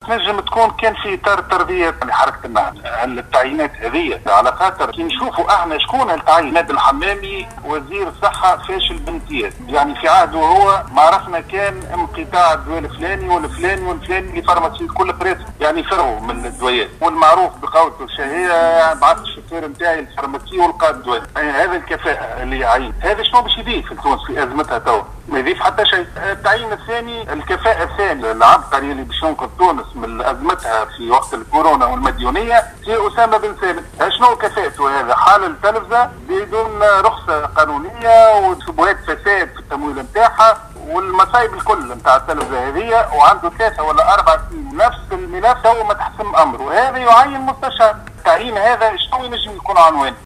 تنجم تكون كان في اطار تربيه لحركه النهضه. التعيينات هذه على خاطر كي نشوفوا احنا شكون التعيين. نادي الحمامي وزير الصحه فاشل بامتياز، يعني في عهده هو ما عرفنا كان انقطاع الدواء الفلاني والفلاني والفلاني اللي فارماسي كل بريس يعني فرغوا من الدويات، والمعروف بقولته الشهيره بعث الشفير نتاعي الفارماسي ولقى الدواء. يعني هذا الكفاءه اللي يعين، هذا شنو باش يضيف لتونس في ازمتها توا؟ ما يضيف حتى شيء. التعيين الثاني الكفاءه الثانيه العبقري اللي باش ينقذ تونس من ازمتها في وقت الكورونا والمديونيه هي اسامه بن ثابت. شنو كفاءته هذا؟ حال التلفزه بدون رخصه قانونيه وشبهات فساد في التمويل نتاعها والمصايب الكل نتاع التلفزه هذه، وعنده 3 ولا 4 سنين نفس الملف تو ما تحسم امره. وهذا يعين مستشار. التعيين هذا شنو ينجم يكون عنوان؟